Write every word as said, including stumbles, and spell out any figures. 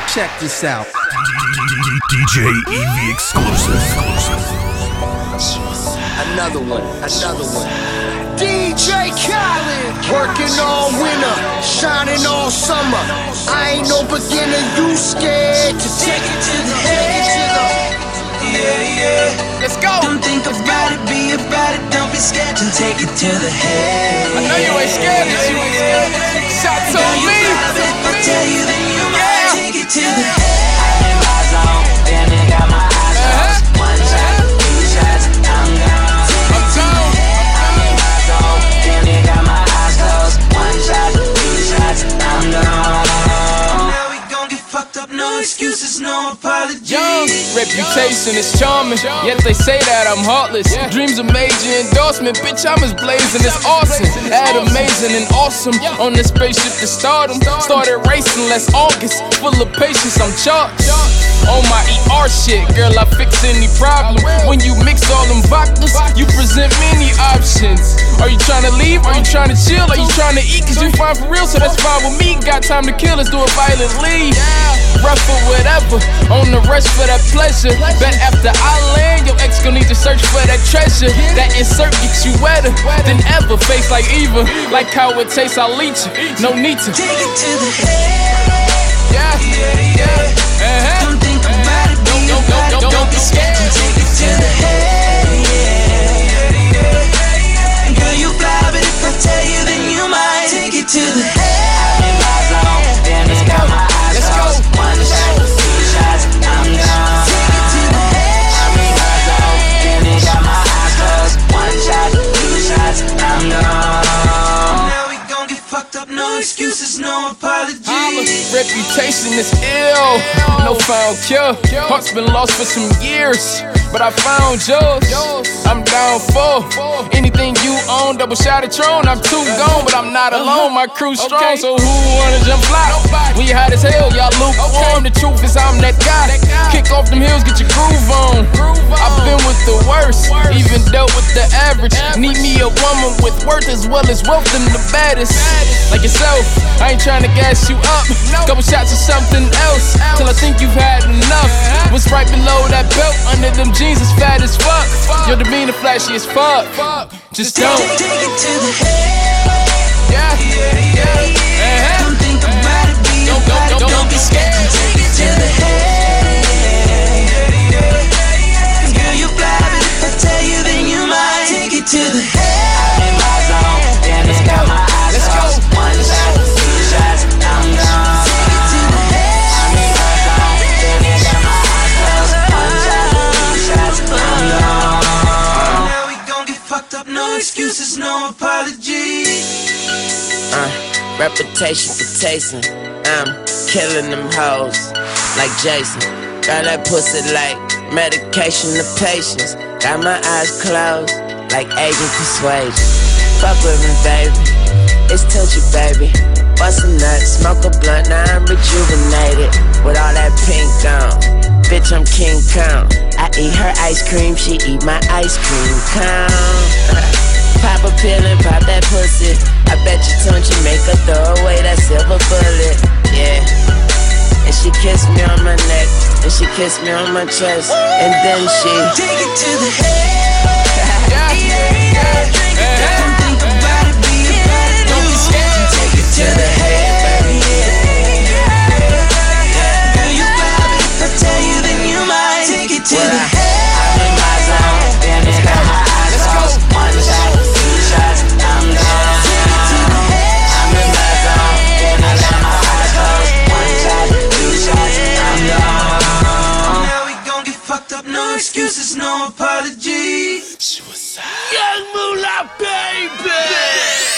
Check this out. D J Evie exclusive. Another one, another one. D J Khaled, working all winter, shining all summer. I ain't no beginner, you scared to take it to the head. Yeah, yeah. Let's go. Don't think about it, be about it. Don't be scared to take it to the head. I know you ain't scared, but you ain't scared. Shots on me. If I tell you, then you Yeah. might take it to the head. I'm in my zone, then they got my eyes closed. One shot, two shots, I'm gone. I'm gone. I'm in my zone, then they got my eyes closed. One shot, two shots, I'm gone. Now we gon' get fucked up, no excuses, no apologies. Young, reputation is charming, yet they say that I'm heartless. Dreams of major endorsement, bitch, I'm as blazing, it's awesome. Add amazing and awesome on this spaceship to stardom. Started racing last August, full of patience, I'm charged. On my E R shit, girl, I fix any problem. When you mix all them vodkas, you present many options. Are you trying to leave? Are you trying to chill? Are you trying to eat? Cause you fine for real, so that's fine with me. Got time to kill, let's do it violently. Rough or whatever, on the rush for that pleasure. Bet after I land, your ex gon' need to search for that treasure. That insert gets you wetter than ever. Face like Eva, like how it tastes, I'll leech you. No need to Take it to the head. Yeah, yeah, yeah. Uh-huh. Don't think about it, be Don't, about don't, it. don't, don't be scared. Take it to the head. Yeah. Girl, you fly, but if I tell you, then you might take it to the head. I'm in my zone, then it's got my eyes Let's go. closed. One shot, two shots, I'm gone. Take it to the head. I'm in my zone, then it's got my eyes closed. One shot, two shots, I'm gone. Now we gon' get fucked up, no excuses, no apologies. Reputation is ill, no found cure. Heart's been lost for some years, but I found yours. I'm down for anything you own. Double shot of Tron, I'm too gone, but I'm not alone. My crew's strong, so who wanna jump fly? When you hot as hell, y'all lukewarm. The truth is I'm that guy. Kick off them hills, get your groove on. I've been with the worst, even dealt with the average. Need me a woman with worth as well as wealth than the baddest. Like yourself, I ain't trying to gas you up. Couple shots of something else, till I think you've had enough. What's right below that belt, under them jeans is fat as fuck. Your demeanor flashy as fuck. Just don't. Take it to the head. Yeah, yeah, uh-huh. Don't think about it, be Don't, about don't, it. don't, don't be scared. Take it to the head. Girl, you fly, but if I tell you, then you might take it to the head. I'm in my zone, then it's got my eyes Let's go. closed. One shot, two shots, I'm gone. Take it to the head. I'm in my zone, then it's got my eyes closed. One shot, two shots, I'm gone. Now we gon' get fucked up, no excuses, no apologies. Uh, reputation for tasting. I'm killing them hoes like Jason. Got that pussy like medication to patience. Got my eyes closed like agent persuasion. Fuck with me, baby. It's touchy, baby. Bust a nut, smoke a blunt. Now I'm rejuvenated with all that pink on. Bitch, I'm King Kong. I eat her ice cream, she eat my ice cream cone. Pop a pill and pop that pussy. I bet you Tunchi make her throw away that silver bullet. Yeah. And she kissed me on my neck, and she kissed me on my chest, and then she Take it to the head. Yeah, yeah, uh-huh. Don't think about it, be about it. Don't be scared. Take it to the head. Girl, you fly, but if I tell you, then you might take it to the head. I'm in my zone, then it's got my eyes closed. One shot, two shots, I'm gone. I'm in my zone, then I got my eyes closed. One shot, two shots, I'm gone. Now we gon' get fucked up, no excuses, no apologies. Young Moolah, baby!